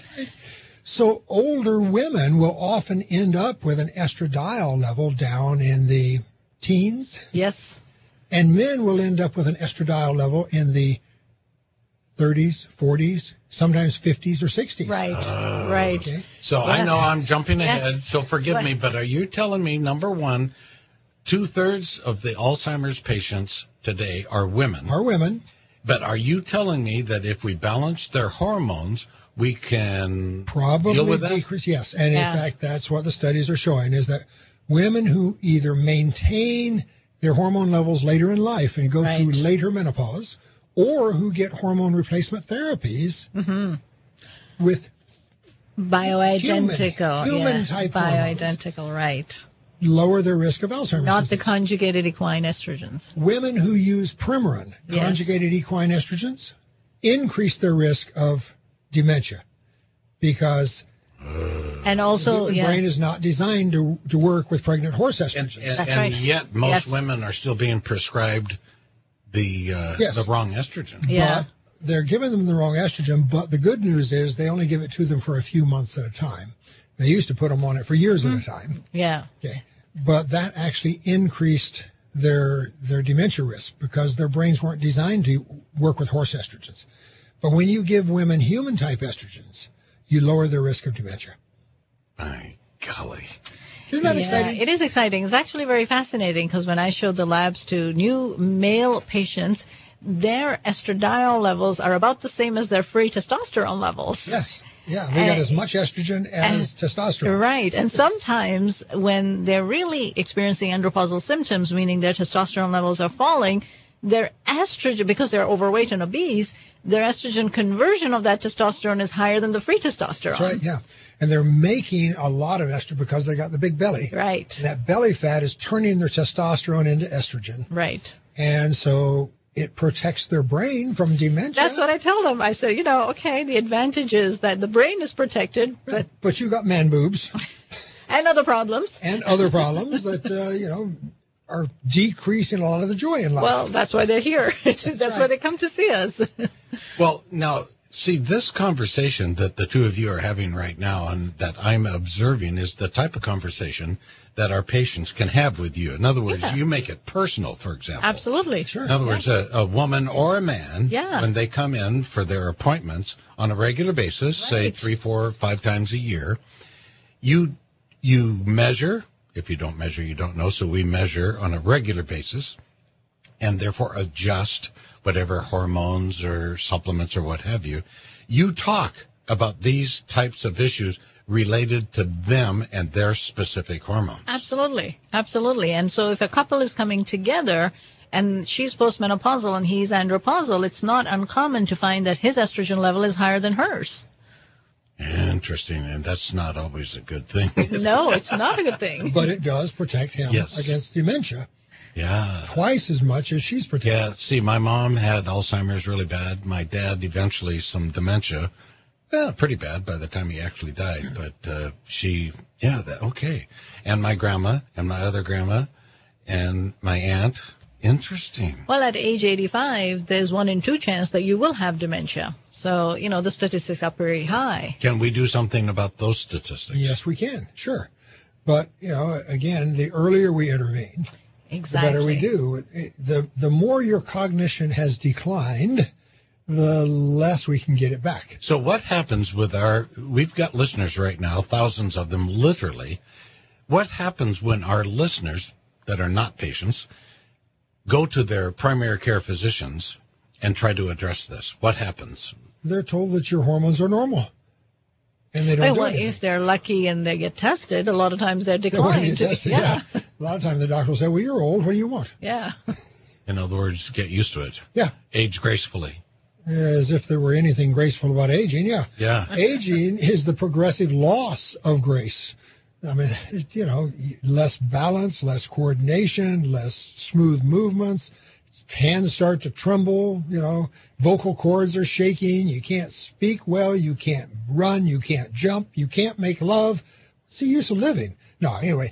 S4: So older women will often end up with an estradiol level down in the teens,
S3: Yes.
S4: and men will end up with an estradiol level in the thirties, forties, sometimes fifties or sixties.
S3: Right. right.
S4: Okay.
S2: So I
S3: Yes.
S2: know I'm jumping
S3: Yes.
S2: ahead, so forgive
S3: But-
S2: me, but are you telling me, number one, two thirds of the Alzheimer's patients today are women?
S4: Are women.
S2: But are you telling me that if we balance their hormones, we can
S4: Probably
S2: deal with that?
S4: decrease, yes. And
S3: Yeah.
S4: in fact, that's what the studies are showing, is that women who either maintain their hormone levels later in life and go
S3: Right.
S4: through later menopause, or who get hormone replacement therapies
S3: Mm-hmm.
S4: with
S3: Bioidentical.
S4: human
S3: yeah.
S4: type hormones.
S3: Bioidentical, right.
S4: lower their risk of Alzheimer's
S3: Not
S4: disease.
S3: the conjugated equine estrogens.
S4: Women who use Premarin,
S3: Yes.
S4: conjugated equine estrogens, increase their risk of dementia because
S3: And
S4: the
S3: also,
S4: human
S3: yeah.
S4: brain is not designed to, to work with pregnant horse
S2: And,
S4: estrogens.
S2: and,
S3: That's
S2: and
S3: right.
S2: yet, most
S3: Yes.
S2: women are still being prescribed the uh,
S4: Yes.
S2: the wrong estrogen.
S3: Yeah.
S4: But they're giving them the wrong estrogen, but the good news is they only give it to them for a few months at a time. They used to put them on it for years at a time.
S3: Yeah.
S4: Okay. But that actually increased their their dementia risk because their brains weren't designed to work with horse estrogens. But when you give women human type estrogens, you lower their risk of dementia.
S2: My golly.
S4: Isn't that
S3: Yeah,
S4: exciting?
S3: it is exciting. It's actually very fascinating because when I showed the labs to new male patients, their estradiol levels are about the same as their free testosterone levels.
S4: Yes. Yeah, they got
S3: And-
S4: as much estrogen as testosterone.
S3: Right. And sometimes when they're really experiencing andropausal symptoms, meaning their testosterone levels are falling, their estrogen, because they're overweight and obese, their estrogen conversion of that testosterone is higher than the free testosterone.
S4: That's right, yeah. And they're making a lot of estrogen because they got the big belly.
S3: Right.
S4: And that belly fat is turning their testosterone into estrogen.
S3: Right.
S4: And so it protects their brain from dementia.
S3: That's what I tell them. I say, you know, okay, the advantage is that the brain is protected, but
S4: But you got man boobs
S3: and other problems.
S4: and other problems that, uh, you know, are decreasing a lot of the joy in life.
S3: Well, that's why they're here. That's,
S4: right.
S3: why they come to see us.
S2: Well, now, see, this conversation that the two of you are having right now and that I'm observing is the type of conversation that our patients can have with you. In other words,
S3: Yeah.
S2: you make it personal, for example.
S3: Absolutely.
S4: Sure.
S2: In other words, a, a woman or a man,
S3: Yeah.
S2: when they come in for their appointments on a regular basis, say
S3: Right.
S2: three, four, five times a year, you you measure. If you don't measure, you don't know. So we measure on a regular basis and therefore adjust whatever hormones or supplements or what have you. You talk about these types of issues related to them and their specific hormones.
S3: Absolutely. Absolutely. And so if a couple is coming together and she's postmenopausal and he's andropausal, it's not uncommon to find that his estrogen level is higher than hers.
S2: Interesting. And that's not always a good thing.
S3: No, it's not a good thing.
S4: But it does protect him
S2: Yes.
S4: against dementia
S2: Yeah.
S4: twice as much as she's protected.
S2: Yeah, see, my mom had Alzheimer's really bad. My dad eventually some dementia. Well, pretty bad by the time he actually died. But uh, she, yeah, that, okay. And my grandma and my other grandma and my aunt. Interesting.
S3: Well, at age eighty-five, there's one in two chance that you will have dementia. So, you know, the statistics are pretty high.
S2: Can we do something about those statistics?
S4: Yes, we can, sure. But, you know, again, the earlier we intervene,
S3: Exactly.
S4: the better we do. The, the more your cognition has declined, the less we can get it back.
S2: So what happens with our, we've got listeners right now, thousands of them literally. What happens when our listeners that are not patients go to their primary care physicians and try to address this? What happens?
S4: They're told that your hormones are normal. And they don't do
S3: Well,
S4: anything.
S3: if they're lucky and they get tested, a lot of times they're
S4: They want to
S3: declined.
S4: get tested,
S3: yeah.
S4: yeah. A lot of times the doctor will say, well, you're old. What do you want?
S3: Yeah.
S2: In other words, get used to it.
S4: Yeah.
S2: Age gracefully.
S4: As if there were anything graceful about aging. Yeah.
S2: Yeah.
S4: Aging is the progressive loss of grace. I mean, you know, less balance, less coordination, less smooth movements. Hands start to tremble, you know, vocal cords are shaking. You can't speak well. You can't run. You can't jump. You can't make love. What's the use of living? No, anyway.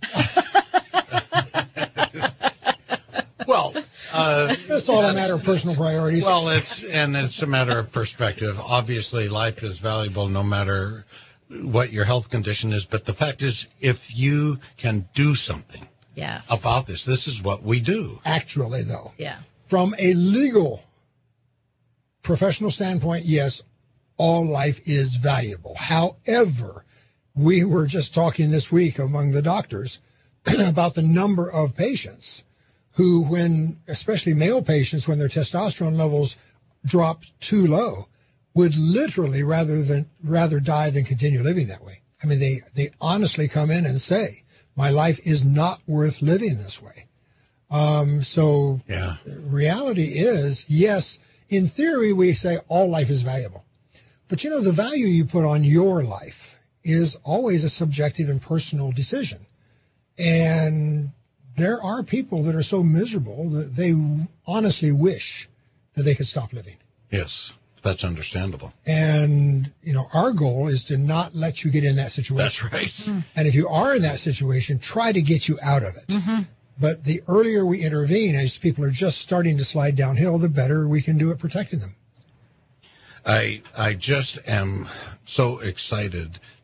S2: Well, uh,
S4: It's all a matter of personal priorities.
S2: well, it's, and it's a matter of perspective. Obviously, life is valuable no matter what your health condition is. But the fact is, if you can do something
S3: Yes.
S2: about this, this is what we do.
S4: Actually, though,
S3: Yeah.
S4: from a legal professional standpoint, yes, all life is valuable. However, we were just talking this week among the doctors about the number of patients who, when, especially male patients, when their testosterone levels drop too low, would literally rather than rather die than continue living that way. I mean, they, they honestly come in and say, my life is not worth living this way. Um, so
S2: Yeah.
S4: reality is, yes, in theory, we say all life is valuable. But you know, the value you put on your life is always a subjective and personal decision. And there are people that are so miserable that they honestly wish that they could stop living.
S2: Yes, that's understandable.
S4: And, you know, our goal is to not let you get in that situation.
S2: That's right.
S4: And if you are in that situation, try to get you out of it.
S3: Mm-hmm.
S4: But the earlier we intervene, as people are just starting to slide downhill, the better we can do at protecting them.
S2: I I just am so excited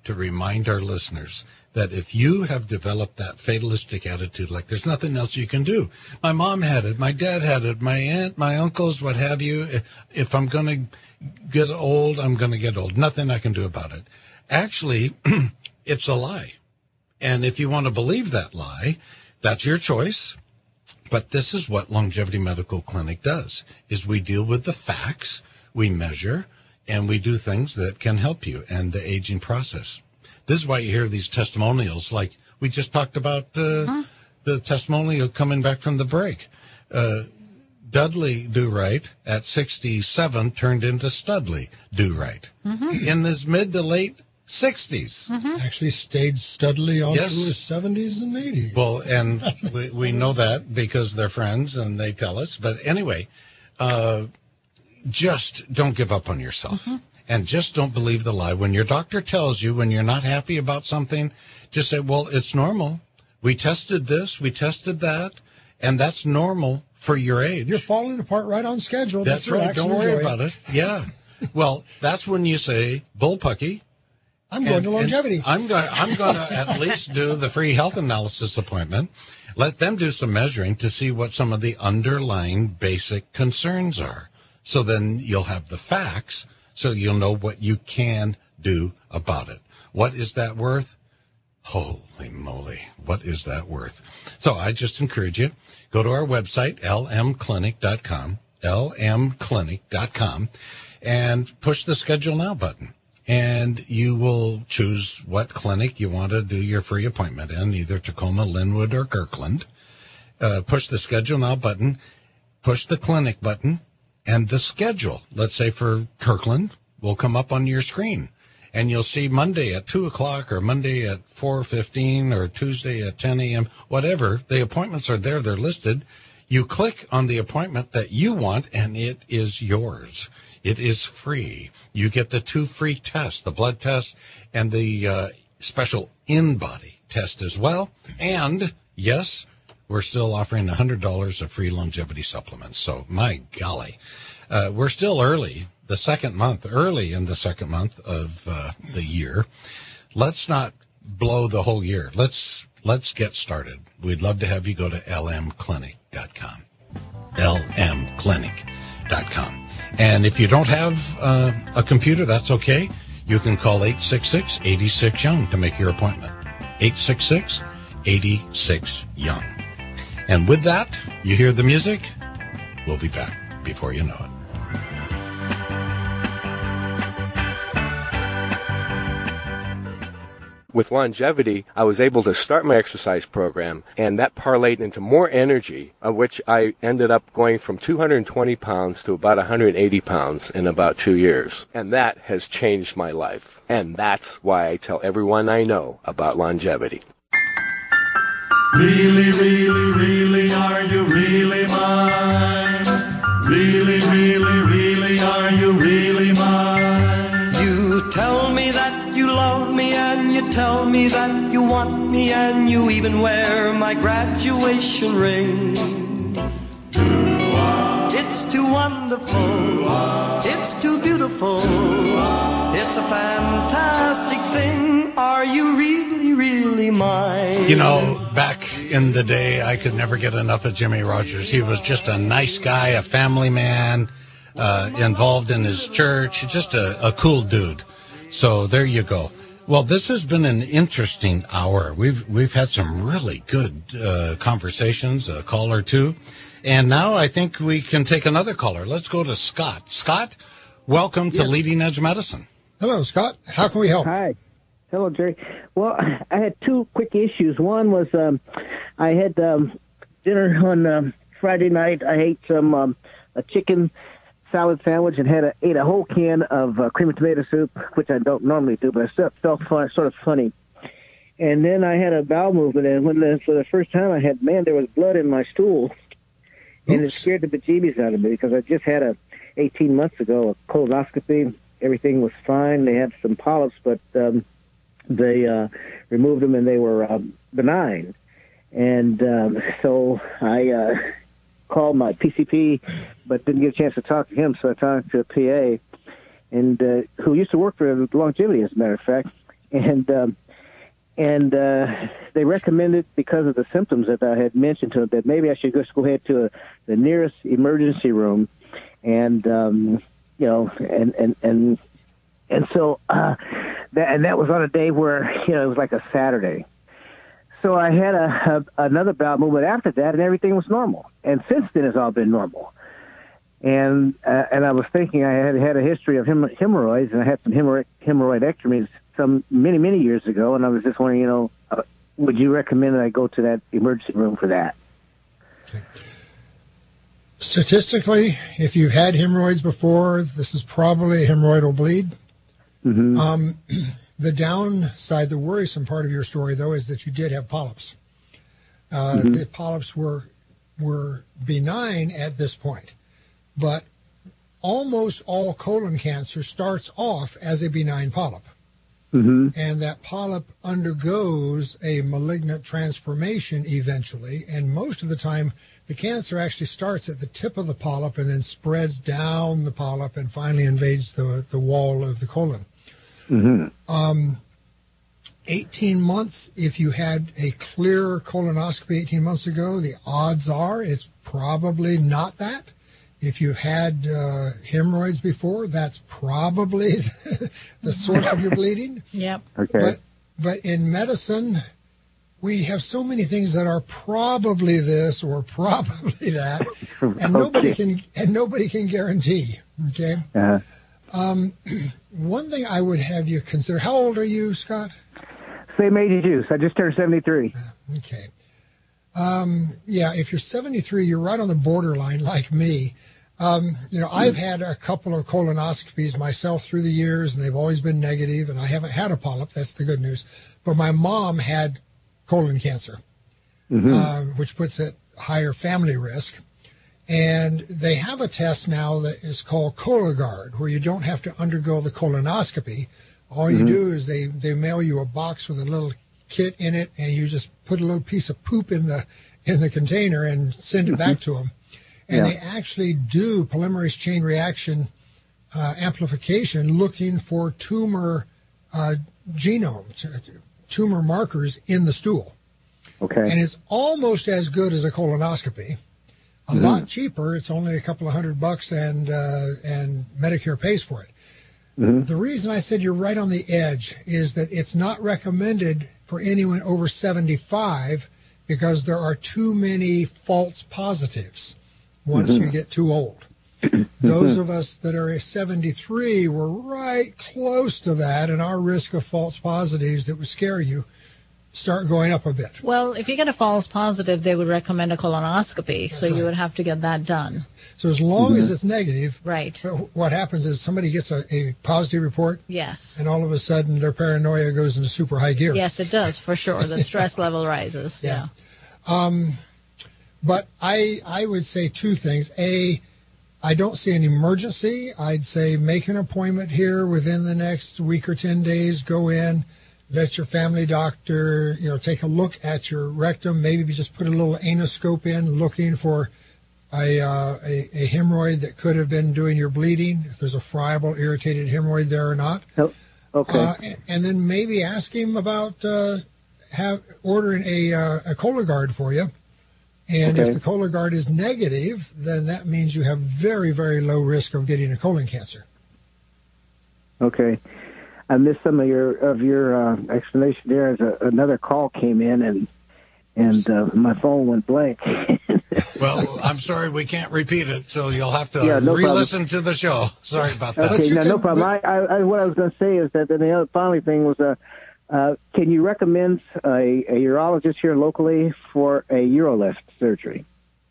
S2: to remind our listeners that if you have developed that fatalistic attitude, like there's nothing else you can do. My mom had it, my dad had it, my aunt, my uncles, what have you. If I'm going to get old, I'm going to get old. Nothing I can do about it. Actually, it's a lie. And if you want to believe that lie, that's your choice. But this is what Longevity Medical Clinic does, is we deal with the facts, we measure, and we do things that can help you and the aging process. This is why you hear these testimonials, like we just talked about uh, uh-huh. the testimonial coming back from the break. Uh, Dudley Do-Right at sixty-seven turned into Studley Do-Right mm-hmm. in his mid to late sixties.
S4: Mm-hmm. Actually stayed Studley on
S2: yes.
S4: through his seventies and eighties.
S2: Well, and we, we know that because they're friends and they tell us. But anyway, uh, just don't give up on yourself. Mm-hmm. And just don't believe the lie. When your doctor tells you, when you're not happy about something, just say, well, it's normal. We tested this, we tested that, and that's normal for your age.
S4: You're falling apart right on schedule.
S2: That's
S4: just
S2: right. Don't worry about it. it. Yeah. Well, that's when you say, bullpucky.
S4: I'm going
S2: and,
S4: to longevity.
S2: I'm going. I'm going to at least do the free health analysis appointment. Let them do some measuring to see what some of the underlying basic concerns are. So then you'll have the facts. So you'll know what you can do about it. What is that worth? Holy moly, what is that worth? So I just encourage you, go to our website, l m clinic dot com, l m clinic dot com, and push the Schedule Now button. And you will choose what clinic you want to do your free appointment in, either Tacoma, Linwood, or Kirkland. Uh, push the Schedule Now button, push the clinic button, and the schedule, let's say for Kirkland, will come up on your screen. And you'll see Monday at two o'clock or Monday at four fifteen or Tuesday at ten a.m., whatever. The appointments are there. They're listed. You click on the appointment that you want, and it is yours. It is free. You get the two free tests, the blood test and the uh, special in-body test as well. And, yes, we're still offering one hundred dollars of free longevity supplements. So, my golly, uh, we're still early, the second month, early in the second month of uh, the year. Let's not blow the whole year. Let's let's get started. We'd love to have you go to l m clinic dot com, l m clinic dot com. And if you don't have uh, a computer, that's okay. You can call eight six six, eight six, young to make your appointment. eight six six, eight six, young. And with that, you hear the music. We'll be back before you know it.
S10: With longevity, I was able to start my exercise program, and that parlayed into more energy, of which I ended up going from two hundred twenty pounds to about one hundred eighty pounds in about two years. And that has changed my life. And that's why I tell everyone I know about longevity.
S9: Really, really, really, are you really mine? Really, really, really, are you really mine? You tell me that you love me, and you tell me that you want me, and you even wear my graduation ring. It's too wonderful, it's too beautiful, it's a fantastic thing. Are you really, really mine?
S2: You know, back in the day, I could never get enough of Jimmy Rogers. He was just a nice guy, a family man, uh, involved in his church, just a, a cool dude. So there you go. Well, this has been an interesting hour. We've we've had some really good uh, conversations, a call or two. And now I think we can take another caller. Let's go to Scott. Scott, welcome to
S11: yes.
S2: Leading Edge Medicine.
S4: Hello, Scott. How can we help?
S11: Hi. Hello, Jerry. Well, I had two quick issues. One was um, I had um, dinner on um, Friday night. I ate some um, a chicken salad sandwich and had a, ate a whole can of uh, cream and tomato soup, which I don't normally do, but I still felt fun, sort of funny. And then I had a bowel movement, and when the, for the first time I had, man, there was blood in my stool. And Oops. It scared the bejeebies out of me because I just had a eighteen months ago a colonoscopy. Everything was fine. They had some polyps, but um, they uh, removed them and they were um, benign. And um, so I uh, called my P C P, but didn't get a chance to talk to him. So I talked to a P A, and uh, who used to work for Longevity, as a matter of fact. and um, and uh, they recommended, because of the symptoms that I had mentioned to them, that maybe I should just go ahead to a, the nearest emergency room, and um, you know, and and and and so uh, that and that was on a day where, you know, it was like a Saturday. So I had a, a another bowel movement after that, and everything was normal. And since then, it's all been normal. And uh, and I was thinking, I had had a history of hem- hemorrhoids, and I had some hemorrhoid hemorrhoidectomies some many many years ago. And I was just wondering, you know, uh, would you recommend that I go to that emergency room for that?
S4: Okay. Statistically, if you've had hemorrhoids before, this is probably a hemorrhoidal bleed.
S11: Mm-hmm.
S4: Um, the downside, the worrisome part of your story, though, is that you did have polyps. Uh,
S11: mm-hmm.
S4: The polyps were were benign at this point, but almost all colon cancer starts off as a benign polyp.
S11: Mm-hmm.
S4: And that polyp undergoes a malignant transformation eventually, and most of the time the cancer actually starts at the tip of the polyp and then spreads down the polyp and finally invades the, the wall of the colon.
S11: Mm-hmm.
S4: Um, eighteen months, if you had a clear colonoscopy eighteen months ago, the odds are it's probably not that. If you've had uh, hemorrhoids before, that's probably the source of your bleeding.
S3: Yep.
S11: Okay.
S4: But, but in medicine, we have so many things that are probably this or probably that, and
S11: Okay.
S4: nobody can and nobody can guarantee. Okay.
S11: Uh,
S4: Um, one thing I would have you consider. How old are you, Scott?
S11: same age as you. So I just turned seventy-three.
S4: Okay. Um, yeah, if you're seventy-three, you're right on the borderline like me. Um, you know, I've had a couple of colonoscopies myself through the years, and they've always been negative, and I haven't had a polyp. That's the good news. But my mom had colon cancer,
S11: Mm-hmm.
S4: uh, which puts it higher family risk. And they have a test now that is called Cologuard, where you don't have to undergo the colonoscopy. All you
S11: Mm-hmm.
S4: do is they, they mail you a box with a little kit in it, and you just put a little piece of poop in the in the container and send it back to them. And
S11: Yeah.
S4: they actually do polymerase chain reaction uh, amplification, looking for tumor uh, genome, t- tumor markers in the stool.
S11: Okay.
S4: And it's almost as good as a colonoscopy. A
S11: Mm-hmm.
S4: lot cheaper. It's only a couple of hundred bucks, and uh, and Medicare pays for it.
S11: Mm-hmm.
S4: The reason I said you're right on the edge is that it's not recommended for anyone over seventy-five because there are too many false positives once
S11: Mm-hmm.
S4: you get too old. Those of us that are seventy-three were right close to that, and our risk of false positives that would scare you start going up a bit.
S3: Well, if you get a false positive, they would recommend a colonoscopy, so
S4: right.
S3: you would have to get that done.
S4: So as long
S11: Mm-hmm.
S4: as it's negative,
S3: Right.
S4: what happens is somebody gets a, a positive report,
S3: Yes.
S4: and all of a sudden their paranoia goes into super high gear.
S3: Yes, it does, for sure. The stress level rises.
S4: Yeah.
S3: Yeah.
S4: But I, I would say two things. A, I don't see an emergency. I'd say make an appointment here within the next week or ten days. Go in, let your family doctor, you know, take a look at your rectum. Maybe just put a little anoscope in, looking for a, uh, a, a hemorrhoid that could have been doing your bleeding, if there's a friable, irritated hemorrhoid there or not.
S11: Oh, okay.
S4: Uh, and, and then maybe ask him about uh, have ordering a, uh, a Cologuard for you. And
S11: Okay.
S4: if the Cologuard is negative, then that means you have very, very low risk of getting a colon cancer.
S11: Okay. I missed some of your of your uh, explanation there. As a, another call came in, and and uh, my phone went blank.
S2: Well, I'm sorry we can't repeat it, so you'll have to
S11: Yeah, no
S2: re-listen to the show. Sorry about that.
S11: Okay,
S4: you
S11: no,
S4: can-
S11: no problem. I, I, I, what I was going to say is that the other final thing was, uh, uh, can you recommend a, a urologist here locally for a urolift surgery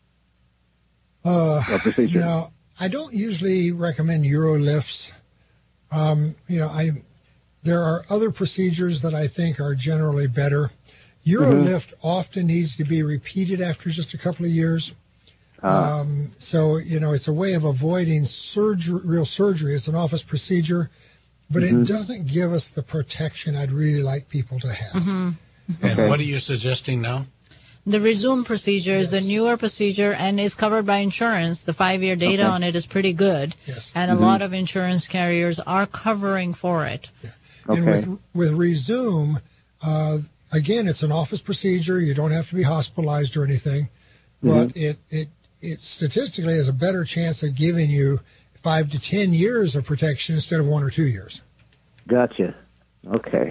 S4: Uh,
S11: or procedure?
S4: now, I don't usually recommend urolifts. Um, you know, I there are other procedures that I think are generally better. Urolift often needs to be repeated after just a couple of years. Um, so, you know, it's a way of avoiding surgery, real surgery. It's an office procedure, but it doesn't give us the protection I'd really like people to have.
S2: And what are you suggesting now?
S3: The Resume procedure is the newer procedure and is covered by insurance. The five-year data
S11: Okay.
S3: on it is pretty good.
S4: Yes.
S3: And a lot of insurance carriers are covering for it.
S11: Okay.
S4: And with, with Resume, uh, again, it's an office procedure. You don't have to be hospitalized or anything, but mm-hmm. it, it, it statistically has a better chance of giving you five to ten years of protection instead of one or two years.
S11: Gotcha. Okay.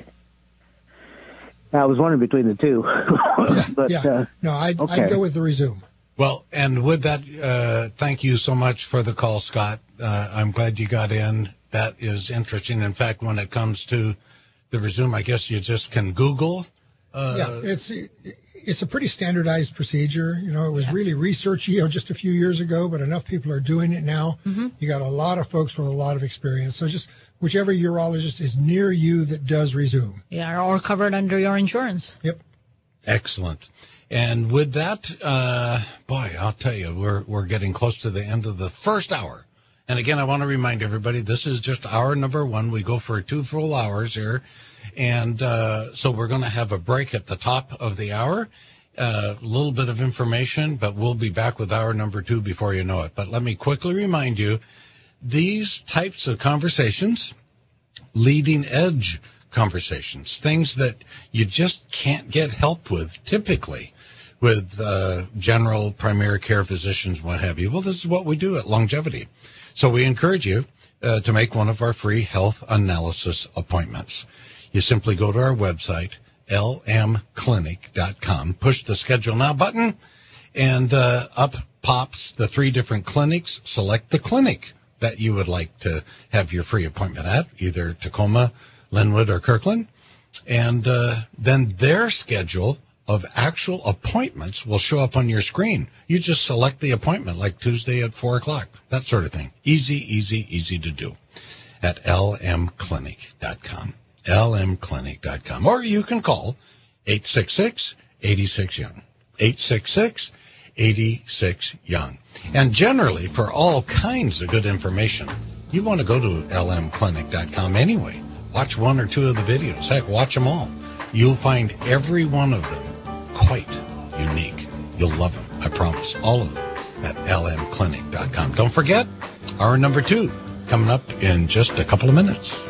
S11: I was wondering between the two.
S4: yeah,
S11: but,
S4: yeah.
S11: Uh,
S4: no, I'd,
S11: okay.
S4: I'd go with the Resume.
S2: Well, and with that, uh, thank you so much for the call, Scott. Uh, I'm glad you got in. That is interesting. In fact, when it comes to the Resume, I guess you just can Google. Uh,
S4: yeah, it's it's a pretty standardized procedure. You know, it was yeah. really researchy you know, just a few years ago, but enough people are doing it now. Mm-hmm. You got a lot of folks with a lot of experience. So just whichever urologist is near you that does Resume.
S3: Yeah, or covered under your insurance.
S4: Yep.
S2: Excellent. And with that, uh, boy, I'll tell you, we're we're getting close to the end of the first hour. And again, I want to remind everybody, this is just hour number one. We go for two full hours here. And uh, so we're going to have a break at the top of the hour, a uh, little bit of information, but we'll be back with hour number two before you know it. But let me quickly remind you, these types of conversations, leading edge conversations, things that you just can't get help with typically with uh, general primary care physicians, what have you. Well, this is what we do at Longevity. So we encourage you uh, to make one of our free health analysis appointments. You simply go to our website, L M clinic dot com, push the Schedule Now button, and uh, up pops the three different clinics. Select the clinic that you would like to have your free appointment at, either Tacoma, Linwood, or Kirkland. And uh, then their schedule of actual appointments will show up on your screen. You just select the appointment, like Tuesday at four o'clock, that sort of thing. Easy, easy, easy to do at L M clinic dot com. L M clinic dot com. Or you can call eight six six, eight six, young. eight six six, eight six, young. And generally, for all kinds of good information, you want to go to L M clinic dot com anyway. Watch one or two of the videos. Heck, watch them all. You'll find every one of them quite unique. You'll love them, I promise. All of them at L M clinic dot com. Don't forget, hour number two coming up in just a couple of minutes.